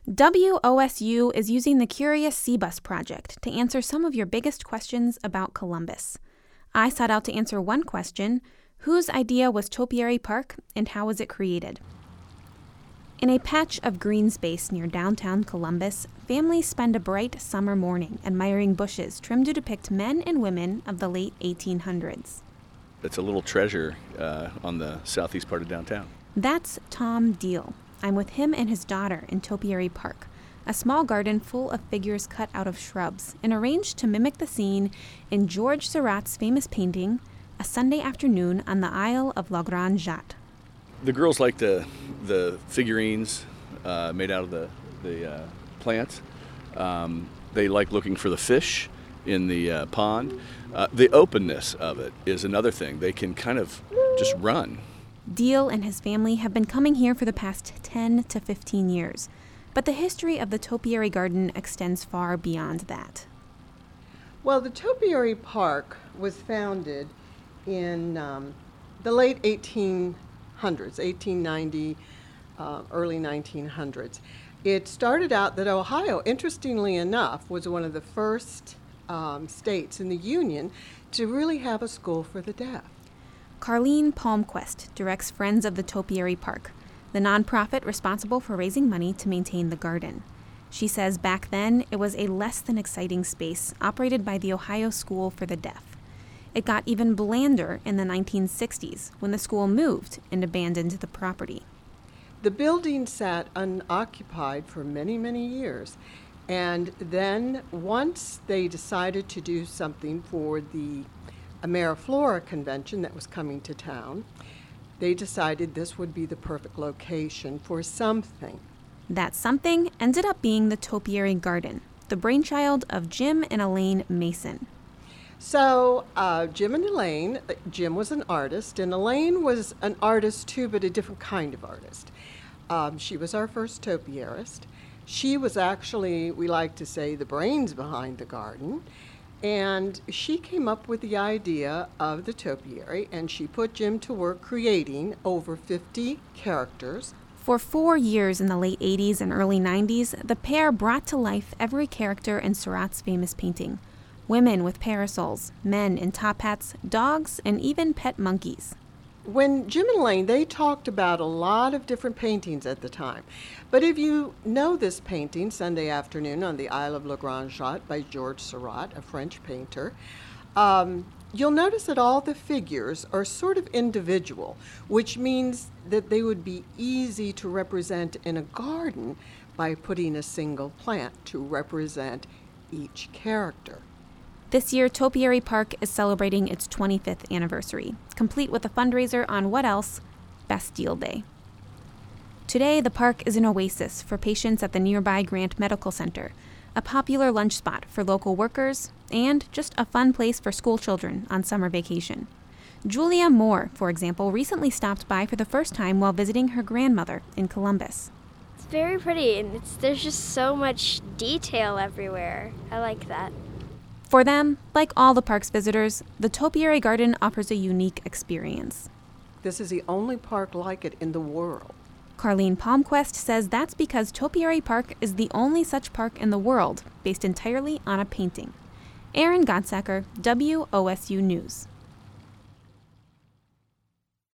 WOSU is using the Curious Sea Bus project to answer some of your biggest questions about Columbus. I sought out to answer one question: whose idea was Topiary Park and how was it created? In a patch of green space near downtown Columbus, families spend a bright summer morning admiring bushes trimmed to depict men and women of the late 1800s. It's a little treasure on the southeast part of downtown. That's Tom Deal. I'm with him and his daughter in Topiary Park, a small garden full of figures cut out of shrubs and arranged to mimic the scene in George Seurat's famous painting, A Sunday Afternoon on the Isle of La Grande Jatte. The girls like the figurines made out of the plants. They like looking for the fish in the pond. The openness of it is another thing. They can kind of just run. Deal and his family have been coming here for the past 10 to 15 years, but the history of the Topiary Garden extends far beyond that. Well, the Topiary Park was founded in the late 1800s, 1890, early 1900s. It started out that Ohio, interestingly enough, was one of the first states in the Union to really have a school for the deaf. Carleen Palmquist directs Friends of the Topiary Park, the nonprofit responsible for raising money to maintain the garden. She says back then it was a less than exciting space operated by the Ohio School for the Deaf. It got even blander in the 1960s when the school moved and abandoned the property. The building sat unoccupied for many, many years. And then once they decided to do something for the AmeriFlora convention that was coming to town, they decided this would be the perfect location for something. That something ended up being the Topiary Garden, the brainchild of Jim and Elaine Mason. So Jim and Elaine, Jim was an artist, and Elaine was an artist too, but a different kind of artist. She was our first topiarist. She was actually, we like to say, the brains behind the garden. And she came up with the idea of the topiary, and she put Jim to work creating over 50 characters. For 4 years in the late 80s and early 90s, the pair brought to life every character in Seurat's famous painting. Women with parasols, men in top hats, dogs, and even pet monkeys. When Jim and Elaine, they talked about a lot of different paintings at the time. But if you know this painting, Sunday Afternoon on the Isle of La Grande Jatte by George Seurat, a French painter, you'll notice that all the figures are sort of individual, which means that they would be easy to represent in a garden by putting a single plant to represent each character. This year, Topiary Park is celebrating its 25th anniversary, complete with a fundraiser on what else? Bastille Day. Today, the park is an oasis for patients at the nearby Grant Medical Center, a popular lunch spot for local workers, and just a fun place for school children on summer vacation. Julia Moore, for example, recently stopped by for the first time while visiting her grandmother in Columbus. It's very pretty, and there's just so much detail everywhere. I like that. For them, like all the park's visitors, the Topiary Garden offers a unique experience. This is the only park like it in the world. Carleen Palmquist says that's because Topiary Park is the only such park in the world based entirely on a painting. Erin Gottsacker, WOSU News.